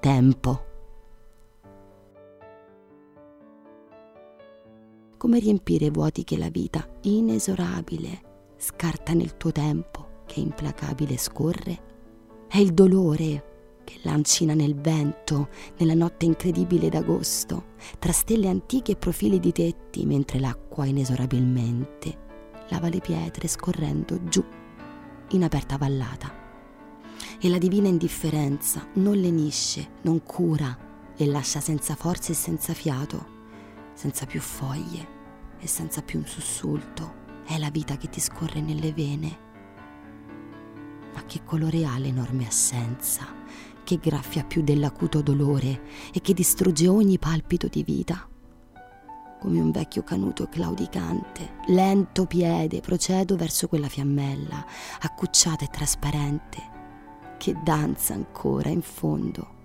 tempo. Come riempire i vuoti che la vita inesorabile scarta nel tuo tempo che implacabile scorre? È il dolore che lancina nel vento nella notte incredibile d'agosto, tra stelle antiche e profili di tetti, mentre l'acqua inesorabilmente lava le pietre scorrendo giù in aperta vallata. E la divina indifferenza non lenisce, non cura e lascia senza forze e senza fiato, senza più foglie e senza più un sussulto. È la vita che ti scorre nelle vene. Ma che colore ha l'enorme assenza, che graffia più dell'acuto dolore e che distrugge ogni palpito di vita. Come un vecchio canuto claudicante, lento piede procedo verso quella fiammella, accucciata e trasparente, che danza ancora in fondo